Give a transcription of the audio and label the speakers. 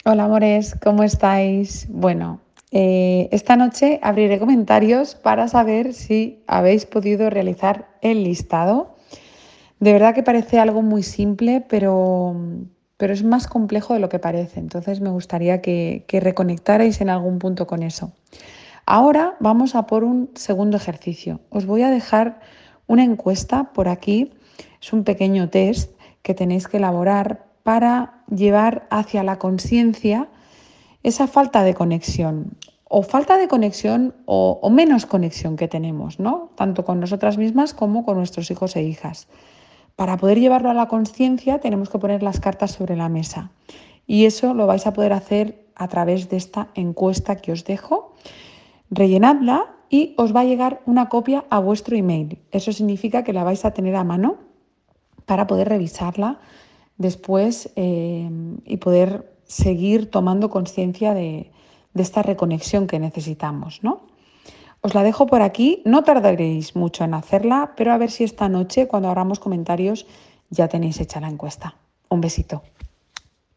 Speaker 1: Hola amores, ¿cómo estáis? Bueno, esta noche abriré comentarios para saber si habéis podido realizar el listado. De verdad que parece algo muy simple, pero es más complejo de lo que parece. Entonces me gustaría que reconectarais en algún punto con eso. Ahora vamos a por un segundo ejercicio. Os voy a dejar una encuesta por aquí. Es un pequeño test que tenéis que elaborar para llevar hacia la conciencia esa falta de conexión o menos conexión que tenemos, ¿no? Tanto con nosotras mismas como con nuestros hijos e hijas. Para poder llevarlo a la conciencia tenemos que poner las cartas sobre la mesa y eso lo vais a poder hacer a través de esta encuesta que os dejo. Rellenadla y os va a llegar una copia a vuestro email. Eso significa que la vais a tener a mano para poder revisarla después y poder seguir tomando conciencia de esta reconexión que necesitamos, ¿no? Os la dejo por aquí, no tardaréis mucho en hacerla, pero a ver si esta noche, cuando abramos comentarios, ya tenéis hecha la encuesta. Un besito.